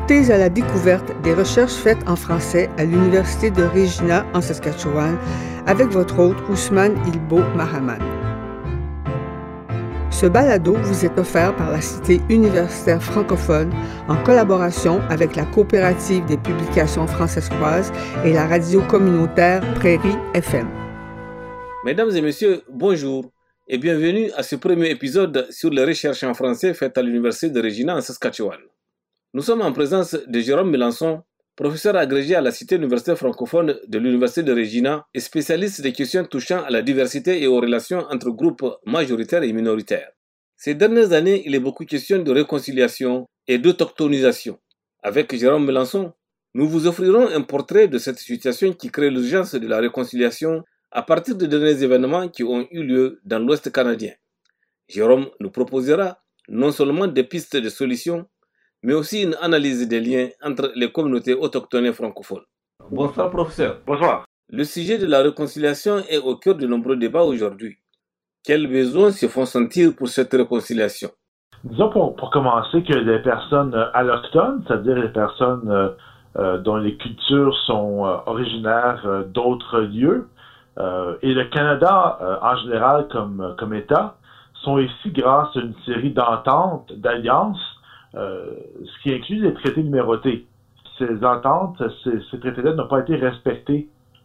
Partez à la découverte des recherches faites en français à l'Université de Regina en Saskatchewan avec votre hôte Ousmane Ilbo Mahaman. Ce balado vous est offert par la Cité universitaire francophone en collaboration avec la Coopérative des publications francescoises et la radio communautaire Prairie FM. Mesdames et messieurs, bonjour et bienvenue à ce premier épisode sur les recherches en français faites à l'Université de Regina en Saskatchewan. Nous sommes en présence de Jérôme Mélenchon, professeur agrégé à la Cité universitaire francophone de l'Université de Regina et spécialiste des questions touchant à la diversité et aux relations entre groupes majoritaires et minoritaires. Ces dernières années, il est beaucoup question de réconciliation et d'autochtonisation. Avec Jérôme Mélenchon, nous vous offrirons un portrait de cette situation qui crée l'urgence de la réconciliation à partir des derniers événements qui ont eu lieu dans l'Ouest canadien. Jérôme nous proposera non seulement des pistes de solutions, mais aussi une analyse des liens entre les communautés autochtones et francophones. Bonsoir professeur. Bonsoir. Le sujet de la réconciliation est au cœur de nombreux débats aujourd'hui. Quels besoins se font sentir pour cette réconciliation? Disons pour commencer que les personnes allochtones, c'est-à-dire les personnes dont les cultures sont originaires d'autres lieux, et le Canada en général comme État, sont ici grâce à une série d'ententes, d'alliances, ce qui inclut les traités numérotés. Ces ententes, ces traités-là n'ont pas été respectés,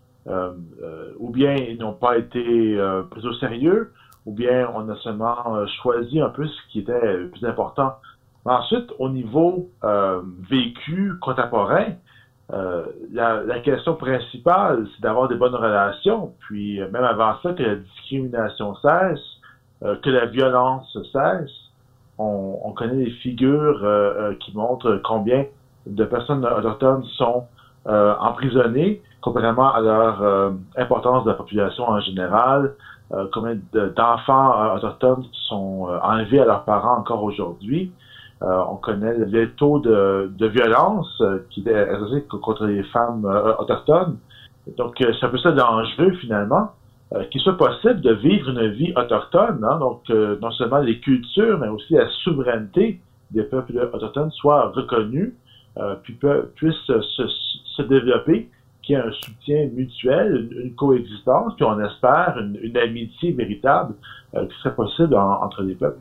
ou bien ils n'ont pas été pris au sérieux, ou bien on a seulement choisi un peu ce qui était le plus important. Ensuite, au niveau vécu contemporain, la question principale, c'est d'avoir des bonnes relations, puis même avant ça, que la discrimination cesse, que la violence cesse. On connaît des figures qui montrent combien de personnes autochtones sont emprisonnées, comparément à leur importance de la population en général, combien d'enfants autochtones sont enlevés à leurs parents encore aujourd'hui. On connaît les taux de violence qui est associé contre les femmes autochtones. Donc, c'est un peu ça dangereux finalement. Qu'il soit possible de vivre une vie autochtone, hein, donc non seulement les cultures, mais aussi la souveraineté des peuples autochtones soit reconnue, puis puisse se développer, qu'il y ait un soutien mutuel, une coexistence, puis on espère une amitié véritable qui serait possible entre les peuples.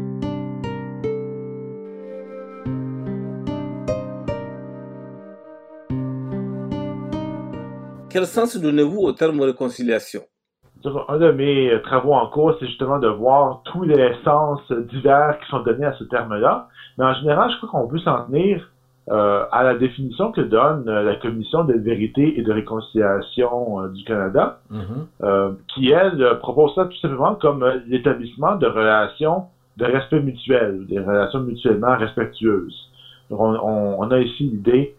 Quel sens donnez-vous au terme réconciliation? Un de mes travaux en cours, c'est justement de voir tous les sens divers qui sont donnés à ce terme-là. Mais en général, je crois qu'on peut s'en tenir à la définition que donne la Commission de vérité et de réconciliation du Canada, qui, elle, propose ça tout simplement comme l'établissement de relations de respect mutuel, des relations mutuellement respectueuses. Donc, on a ici l'idée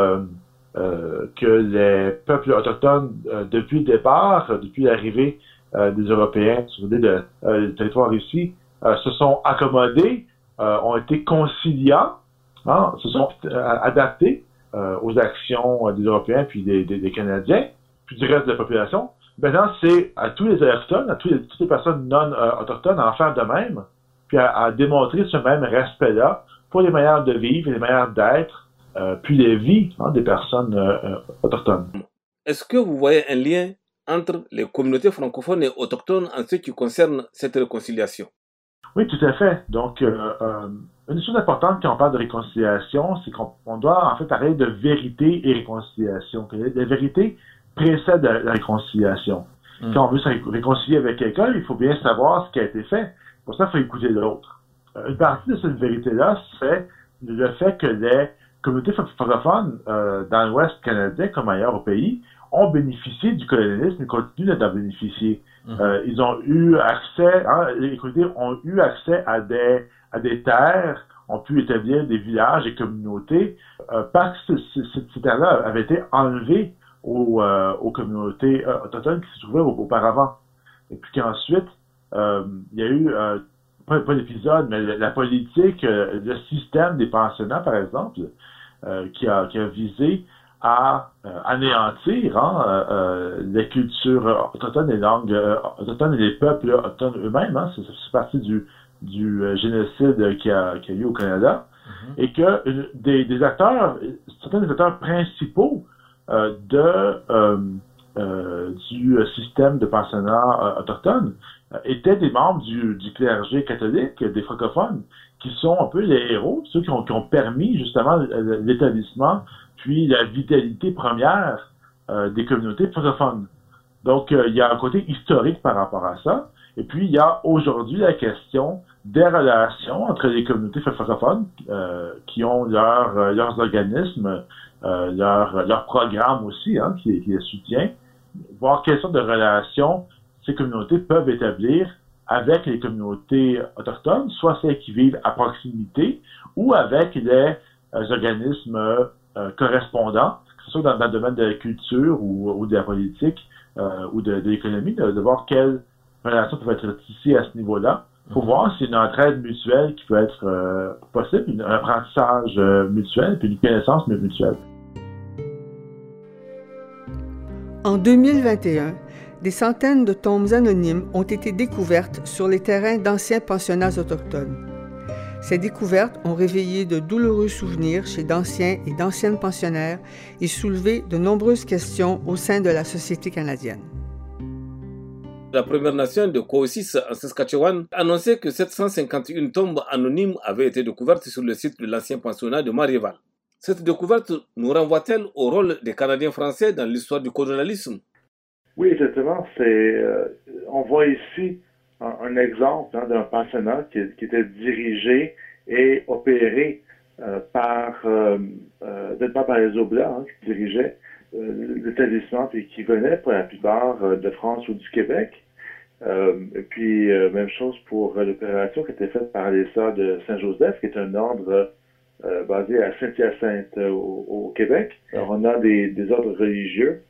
que les peuples autochtones, depuis le départ, depuis l'arrivée des Européens sur le territoire ici, se sont accommodés, ont été conciliants, hein, se sont adaptés aux actions des Européens puis des Canadiens, puis du reste de la population. Maintenant, c'est à tous les Autochtones, à toutes les personnes non autochtones à en faire de même, puis à démontrer ce même respect-là pour les manières de vivre et les manières d'être, puis les vies des personnes autochtones. Est-ce que vous voyez un lien entre les communautés francophones et autochtones en ce qui concerne cette réconciliation? Oui, tout à fait. Donc, une chose importante quand on parle de réconciliation, c'est qu'on doit en fait parler de vérité et réconciliation. Que la vérité précède la réconciliation. Quand on veut se réconcilier avec quelqu'un, il faut bien savoir ce qui a été fait. Pour ça, il faut écouter l'autre. Une partie de cette vérité-là, c'est le fait que les communautés francophones dans l'Ouest canadien, comme ailleurs au pays, ont bénéficié du colonialisme et continuent d'en bénéficier. Ils ont eu accès, les communautés ont eu accès à des terres, ont pu établir des villages et communautés, parce que ces terres-là avaient été enlevées aux communautés autochtones qui se trouvaient auparavant. Et puis qu'ensuite, il y a eu, pas l'épisode, mais la politique, le système des pensionnats, par exemple, qui a visé à anéantir les cultures autochtones, les langues autochtones et les peuples autochtones eux-mêmes. C'est partie du génocide qui a eu au Canada. et que des acteurs, certains des acteurs principaux du système de pensionnat autochtone étaient des membres du clergé catholique, des francophones, qui sont un peu les héros, ceux qui ont permis justement l'établissement, puis la vitalité première des communautés francophones. Donc, il y a un côté historique par rapport à ça. Et puis, il y a aujourd'hui la question des relations entre les communautés francophones qui ont leurs organismes, leur programme aussi, hein, qui les soutient, voir quelles sortes de relations ces communautés peuvent établir avec les communautés autochtones, soit celles qui vivent à proximité ou avec les organismes correspondants, que ce soit dans le domaine de la culture ou de la politique ou de l'économie, de voir quelles relations peuvent être tissées à ce niveau-là, pour voir si une entraide mutuelle qui peut être possible, un apprentissage mutuel, puis une connaissance mutuelle. En 2021, des centaines de tombes anonymes ont été découvertes sur les terrains d'anciens pensionnats autochtones. Ces découvertes ont réveillé de douloureux souvenirs chez d'anciens et d'anciennes pensionnaires et soulevé de nombreuses questions au sein de la société canadienne. La Première Nation de Cohossis en Saskatchewan annonçait que 751 tombes anonymes avaient été découvertes sur le site de l'ancien pensionnat de Marieval. Cette découverte nous renvoie-t-elle au rôle des Canadiens français dans l'histoire du colonialisme? Oui, exactement. On voit ici un exemple d'un pensionnat qui était dirigé et opéré par les Oblats, qui dirigeaient l'établissement et qui venaient pour la plupart de France ou du Québec. Et puis, même chose pour l'opération qui était faite par les Sœurs de Saint-Joseph, qui est un ordre basé à Saint-Hyacinthe au Québec. Alors, on a des ordres religieux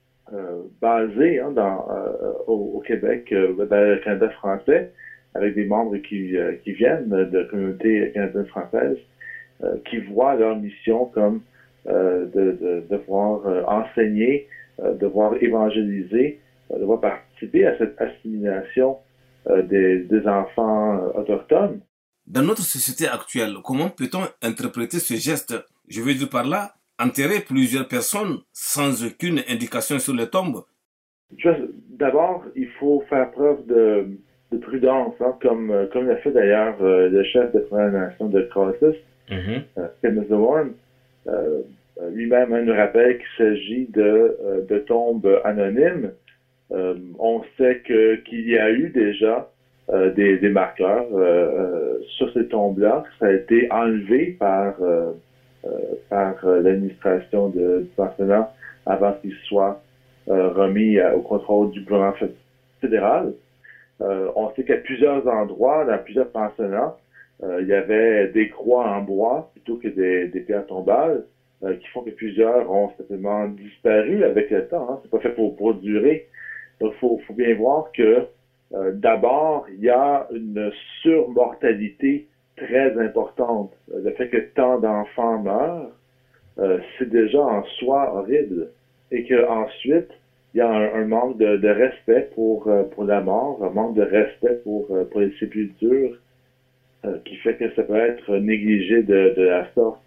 basés au Québec, dans le Canada français, avec des membres qui viennent de communautés canadiennes françaises, qui voient leur mission comme de devoir enseigner, devoir évangéliser, devoir participer à cette assimilation des enfants autochtones. Dans notre société actuelle, comment peut-on interpréter ce geste? Je veux dire par là, enterrer plusieurs personnes sans aucune indication sur les tombes? D'abord, il faut faire preuve de prudence, comme l'a fait d'ailleurs le chef de Première Nation de Cohossis, Kenneth Warren. Lui-même nous rappelle qu'il s'agit de tombes anonymes. On sait qu'il y a eu déjà des marqueurs sur ces tombes-là. Ça a été enlevé par l'administration du pensionnat avant qu'il soit remis au contrôle du gouvernement fédéral. On sait qu'à plusieurs endroits, dans plusieurs pensionnats, il y avait des croix en bois plutôt que des pierres tombales qui font que plusieurs ont simplement disparu avec le temps. C'est pas fait pour durer. Donc, faut bien voir que d'abord, il y a une surmortalité très importante. Le fait que tant d'enfants meurent, c'est déjà en soi horrible. Et qu'ensuite, il y a un manque de respect pour la mort, un manque de respect pour les sépultures, qui fait que ça peut être négligé de la sorte.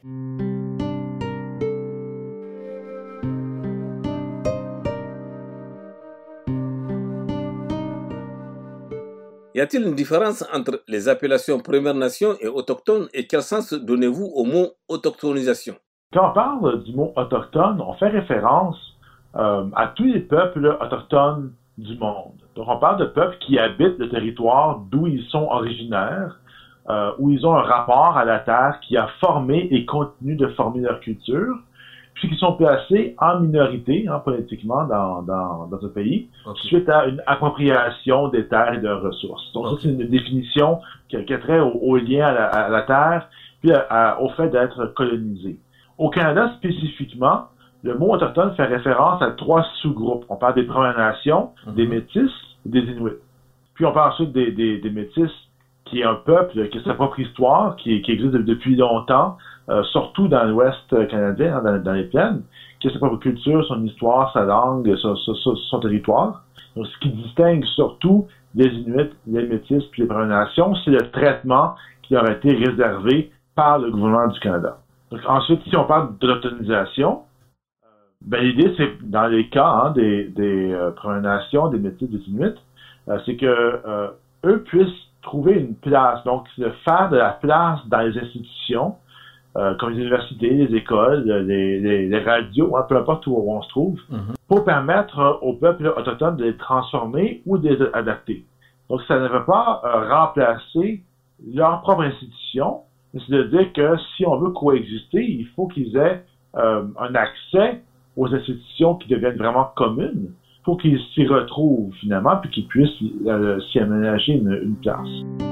Y a-t-il une différence entre les appellations Première Nation et autochtone et quel sens donnez-vous au mot autochtonisation? Quand on parle du mot autochtone, on fait référence à tous les peuples autochtones du monde. Donc on parle de peuples qui habitent le territoire d'où ils sont originaires, où ils ont un rapport à la terre qui a formé et continue de former leur culture, puis qui sont placés en minorité, politiquement, dans un pays, suite à une appropriation des terres et de leurs ressources. Donc ça, c'est une définition qui a trait au lien à la terre, puis au fait d'être colonisé. Au Canada, spécifiquement, le mot autochtone fait référence à 3 sous-groupes. On parle des Premières Nations, des Métis et des Inuits. Puis on parle ensuite des Métis, qui est un peuple qui a sa propre histoire, qui existe depuis longtemps, surtout dans l'Ouest canadien, dans les plaines, qui a sa propre culture, son histoire, sa langue, son territoire. Donc, ce qui distingue surtout les Inuits, les Métis puis les Premières Nations, c'est le traitement qui leur a été réservé par le gouvernement du Canada. Donc, ensuite, si on parle d'autonomisation, l'idée, c'est dans les cas des Premières Nations, des Métis, des Inuits, c'est que eux puissent trouver une place, donc faire de la place dans les institutions, comme les universités, les écoles, les radios, peu importe où on se trouve, pour permettre au peuple autochtone de les transformer ou de les adapter. Donc, ça ne veut pas remplacer leur propre institution, mais c'est de dire que si on veut coexister, il faut qu'ils aient un accès aux institutions qui deviennent vraiment communes pour qu'ils s'y retrouvent finalement, puis qu'ils puissent s'y aménager une place.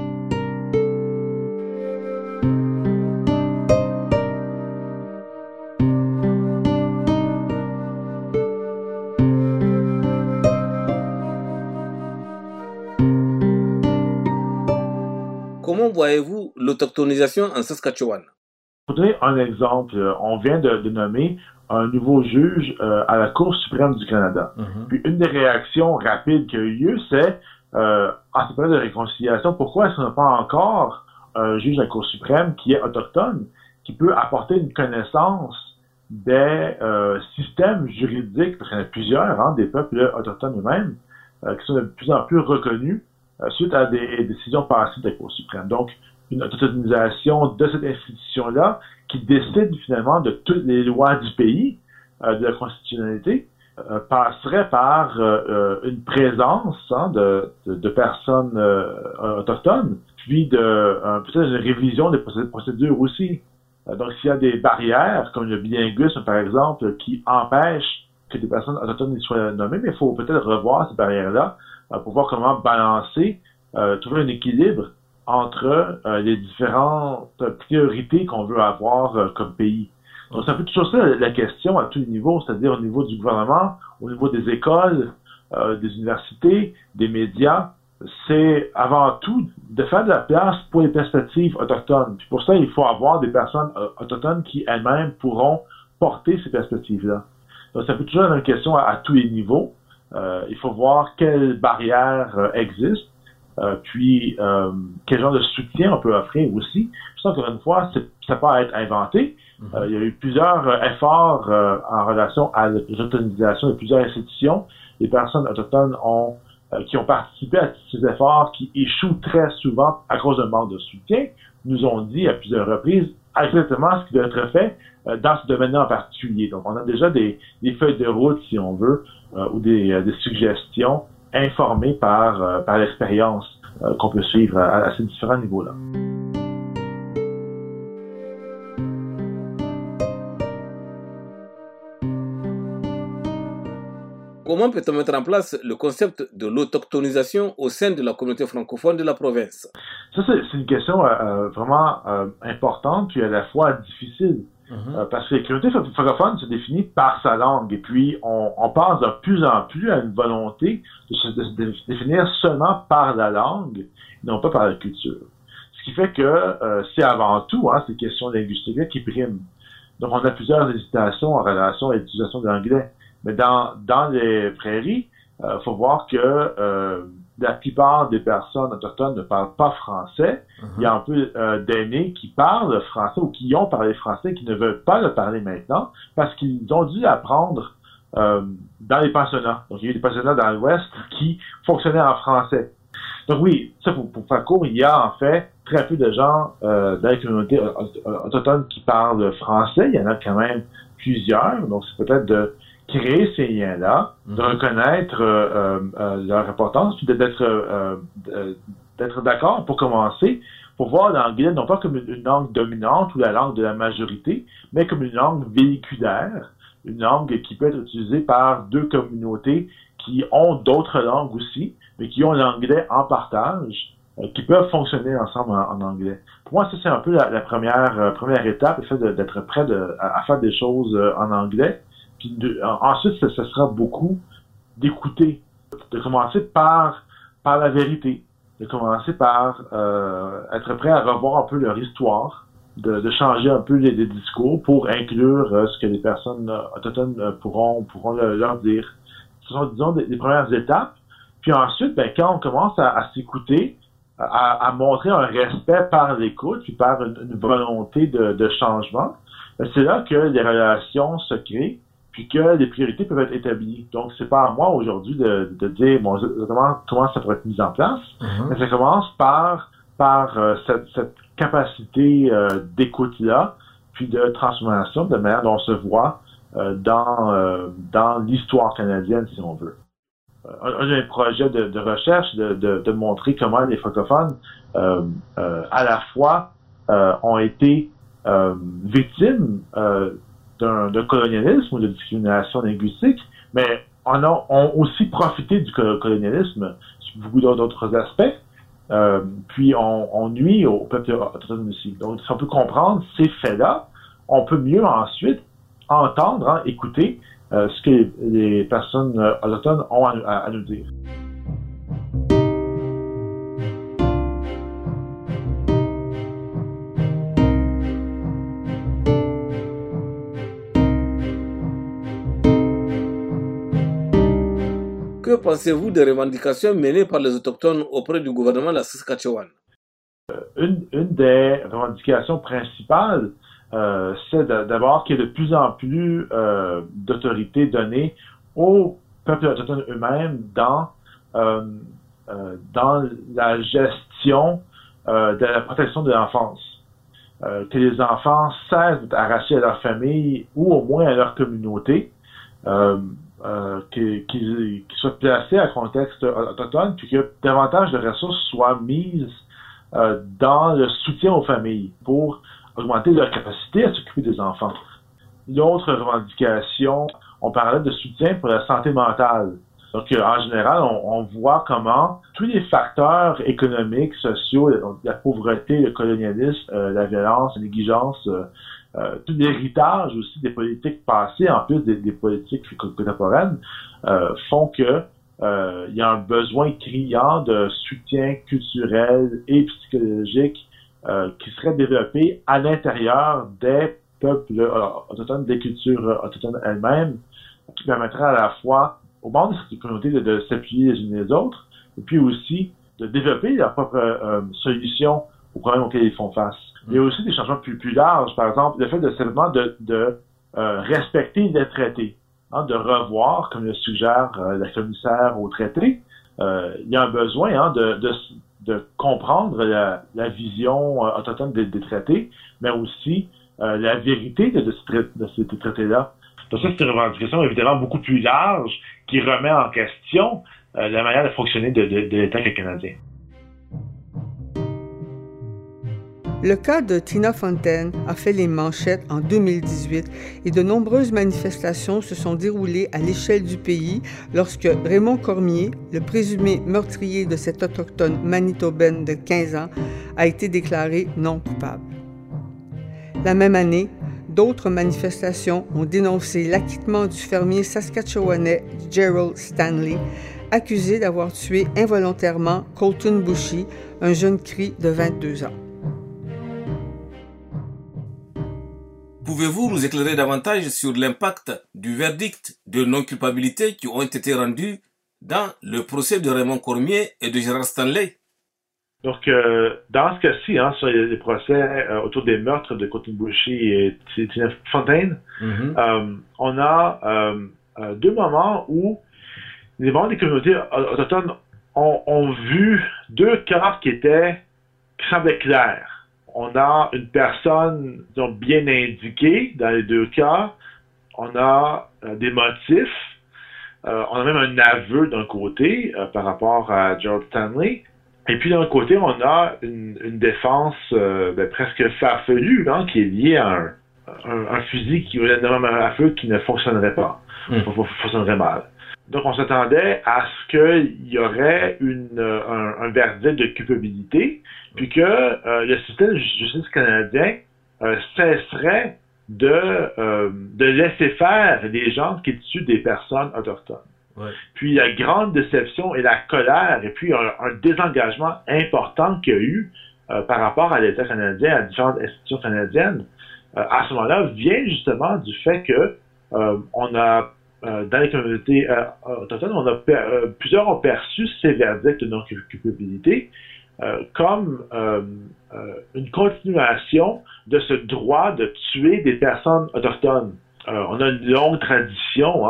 Comment voyez-vous l'autochtonisation en Saskatchewan? Pour donner un exemple, on vient de nommer un nouveau juge à la Cour suprême du Canada. Puis une des réactions rapides qui a eu lieu, c'est en cette période de réconciliation, pourquoi est-ce qu'on n'a pas encore un juge à la Cour suprême qui est autochtone, qui peut apporter une connaissance des systèmes juridiques, parce qu'il y en a plusieurs, des peuples autochtones eux-mêmes, qui sont de plus en plus reconnus suite à des décisions passées de la Cour suprême. Donc, une autonomisation de cette institution-là qui décide finalement de toutes les lois du pays, de la constitutionnalité, passerait par une présence de personnes autochtones, puis peut-être une révision des procédures aussi. Donc, s'il y a des barrières, comme le bilinguisme, par exemple, qui empêchent que des personnes autochtones soient nommées, mais il faut peut-être revoir ces barrières-là pour voir comment balancer, trouver un équilibre entre les différentes priorités qu'on veut avoir comme pays. Donc, c'est un peu toujours ça la question à tous les niveaux, c'est-à-dire au niveau du gouvernement, au niveau des écoles, des universités, des médias. C'est avant tout de faire de la place pour les perspectives autochtones. Puis pour ça, il faut avoir des personnes autochtones qui elles-mêmes pourront porter ces perspectives-là. Donc, c'est un peu toujours une question à tous les niveaux. Il faut voir quelles barrières existent. Puis quel genre de soutien on peut offrir aussi. Puis encore une fois, ça peut être inventé. Il y a eu plusieurs efforts en relation à l'autonomisation de plusieurs institutions. Les personnes autochtones qui ont participé à ces efforts, qui échouent très souvent à cause d'un manque de soutien, nous ont dit à plusieurs reprises exactement ce qui doit être fait dans ce domaine-là en particulier. Donc, on a déjà des feuilles de route, si on veut, ou des suggestions informées par l'expérience qu'on peut suivre à ces différents niveaux-là. Comment peut-on mettre en place le concept de l'autochtonisation au sein de la communauté francophone de la province? Ça, c'est une question vraiment importante, puis à la fois difficile. Parce que la communauté francophone se définit par sa langue, et puis on pense de plus en plus à une volonté de se définir seulement par la langue, et non pas par la culture. Ce qui fait que c'est avant tout ces questions linguistiques qui priment. Donc on a plusieurs hésitations en relation à l'utilisation de l'anglais. Mais dans les prairies, faut voir que la plupart des personnes autochtones ne parlent pas français. Il y a un peu d'aînés qui parlent français ou qui ont parlé français, qui ne veulent pas le parler maintenant parce qu'ils ont dû apprendre dans les pensionnats. Donc, il y a eu des pensionnats dans l'Ouest qui fonctionnaient en français. Donc oui, ça pour faire court, il y a en fait très peu de gens dans les communautés autochtones qui parlent français. Il y en a quand même plusieurs. Donc, c'est peut-être de créer ces liens-là, de reconnaître leur importance, puis d'être d'accord pour commencer, pour voir l'anglais non pas comme une langue dominante ou la langue de la majorité, mais comme une langue véhiculaire, une langue qui peut être utilisée par deux communautés qui ont d'autres langues aussi, mais qui ont l'anglais en partage, qui peuvent fonctionner ensemble en anglais. Pour moi, ça c'est un peu la première étape, le fait d'être prêt à faire des choses en anglais. Puis ensuite, ce sera beaucoup d'écouter, de commencer par la vérité, de commencer par être prêt à revoir un peu leur histoire, de changer un peu les discours pour inclure ce que les personnes autochtones pourront leur dire. Ce sont, disons, des premières étapes. Puis ensuite, quand on commence à s'écouter, à montrer un respect par l'écoute, puis par une volonté de changement, c'est là que les relations se créent, puis que les priorités peuvent être établies. Donc, c'est pas à moi aujourd'hui de dire bon, comment ça pourrait être mis en place, mais ça commence par cette capacité d'écoute-là, puis de transformation de manière dont on se voit dans l'histoire canadienne, si on veut. Un de mes projets de recherche, de montrer comment les francophones, à la fois, ont été victimes d'un colonialisme ou de discrimination linguistique, mais ont aussi profité du colonialisme sur beaucoup d'autres aspects, puis on nuit au peuple autochtone aussi. Donc, si on peut comprendre ces faits-là, on peut mieux ensuite entendre, écouter ce que les personnes autochtones ont à nous dire. Que pensez-vous des revendications menées par les Autochtones auprès du gouvernement de la Saskatchewan? Une des revendications principales, c'est d'abord qu'il y ait de plus en plus d'autorité donnée aux peuples autochtones eux-mêmes dans la gestion de la protection de l'enfance. Que les enfants cessent d'être arrachés à leur famille ou au moins à leur communauté, qu'ils soient placés à contexte autochtone, puis que davantage de ressources soient mises dans le soutien aux familles pour augmenter leur capacité à s'occuper des enfants. L'autre revendication, on parlait de soutien pour la santé mentale. Donc, en général, on voit comment tous les facteurs économiques, sociaux, la pauvreté, le colonialisme, la violence, la négligence, tout l'héritage aussi des politiques passées, en plus des politiques contemporaines, font que il y a un besoin criant de soutien culturel et psychologique qui serait développé à l'intérieur des peuples autochtones, des cultures autochtones elles-mêmes, qui permettrait à la fois aux membres de cette communauté de s'appuyer les unes les autres, et puis aussi de développer leur propre solution aux problèmes auxquels ils font face. Il y a aussi des changements plus larges, par exemple, le fait de simplement de respecter les traités, de revoir, comme le suggère la commissaire au traité. Il y a un besoin de comprendre la vision autochtone des traités, mais aussi la vérité de ces traités-là. Donc ça, c'est une revendication évidemment beaucoup plus large qui remet en question la manière de fonctionner de l'État canadien. Le cas de Tina Fontaine a fait les manchettes en 2018 et de nombreuses manifestations se sont déroulées à l'échelle du pays lorsque Raymond Cormier, le présumé meurtrier de cet autochtone manitobaine de 15 ans, a été déclaré non coupable. La même année, d'autres manifestations ont dénoncé l'acquittement du fermier saskatchewanais Gerald Stanley, accusé d'avoir tué involontairement Colton Bushy, un jeune cri de 22 ans. Pouvez-vous nous éclairer davantage sur l'impact du verdict de non-culpabilité qui ont été rendus dans le procès de Raymond Cormier et de Gerald Stanley? Donc, dans ce cas-ci, sur les procès autour des meurtres de Colton Bushy et Tina Fontaine, on a deux moments où les membres des communautés autochtones ont vu deux cas qui semblaient clairs. On a une personne bien indiquée dans les deux cas. On a des motifs. On a même un aveu d'un côté par rapport à Gerald Stanley. Et puis d'un côté, on a une défense presque farfelue qui est liée à un fusil un feu qui ne fonctionnerait pas, fonctionnerait mal. Donc on s'attendait à ce qu'il y aurait un verdict de culpabilité, puis que le système de justice canadien cesserait de laisser faire les gens qui tuent des personnes autochtones. Ouais. Puis la grande déception et la colère, et puis un désengagement important qu'il y a eu par rapport à l'État canadien, à différentes institutions canadiennes, à ce moment-là, vient justement du fait que on a dans les communautés autochtones, plusieurs ont perçu ces verdicts de non-culpabilité comme une continuation de ce droit de tuer des personnes autochtones. On a une longue tradition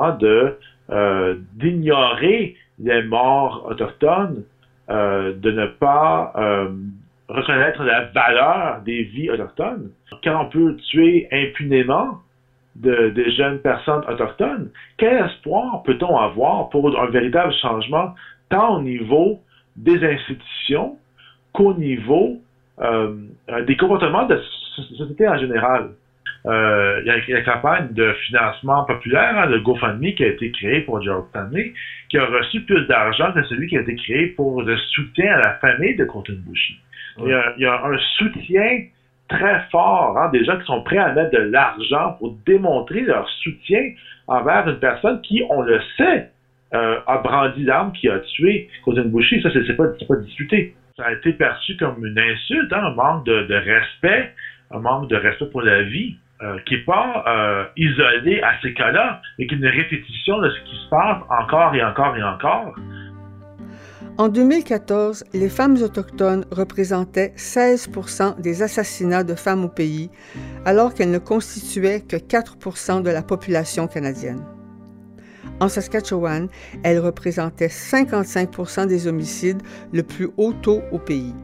d'ignorer les morts autochtones, de ne pas reconnaître la valeur des vies autochtones. Quand on peut tuer impunément des jeunes personnes autochtones, quel espoir peut-on avoir pour un véritable changement tant au niveau des institutions qu'au niveau des comportements de la société en général? Il y a la campagne de financement populaire, le GoFundMe, qui a été créé pour Gerald Stanley, qui a reçu plus d'argent que celui qui a été créé pour le soutien à la famille de Cotonou-Bouchie. Il y a un soutien très fort, des gens qui sont prêts à mettre de l'argent pour démontrer leur soutien envers une personne qui, on le sait, a brandi l'arme, qui a tué Cotonou-Bouchie. Ça, c'est pas discuté. Ça a été perçu comme une insulte, un manque de respect, un manque de respect pour la vie, qui n'est pas isolé à ces cas-là, mais qui est une répétition de ce qui se passe encore et encore et encore. En 2014, les femmes autochtones représentaient 16% des assassinats de femmes au pays, alors qu'elles ne constituaient que 4% de la population canadienne. En Saskatchewan, elles représentaient 55% des homicides, le plus haut taux au pays.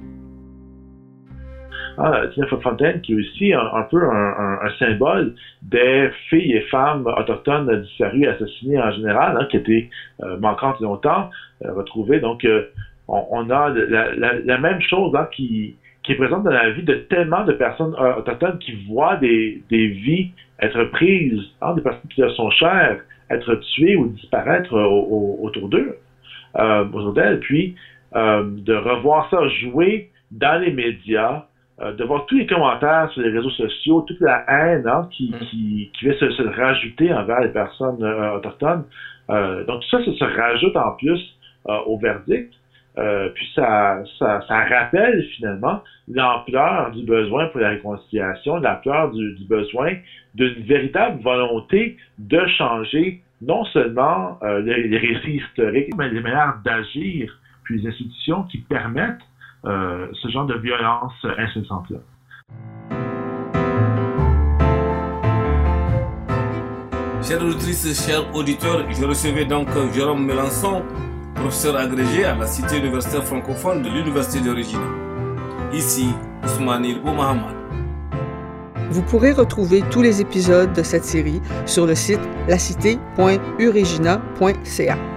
Tina Fontaine, qui est aussi un peu un symbole des filles et femmes autochtones disparues et assassinées en général, qui étaient manquantes longtemps, retrouvées. Donc, on a la même chose qui est présente dans la vie de tellement de personnes autochtones qui voient des vies être prises, des personnes qui leur sont chères, être tuées ou disparaître autour d'eux, autour d'elles, puis de revoir ça jouer dans les médias, de voir tous les commentaires sur les réseaux sociaux, toute la haine qui vient se rajouter envers les personnes autochtones. Donc tout ça se rajoute en plus au verdict. Puis ça rappelle finalement l'ampleur du besoin pour la réconciliation, l'ampleur du besoin d'une véritable volonté de changer non seulement les récits historiques, mais les manières d'agir, puis les institutions qui permettent ce genre de violence incessante-là. Chères auditrices, chers auditeurs, je recevais donc Jérôme Mélenchon, professeur agrégé à la Cité universitaire francophone de l'Université de Regina. Ici, Ousmane Irbo Mahamad. Vous pourrez retrouver tous les épisodes de cette série sur le site lacité.uregina.ca.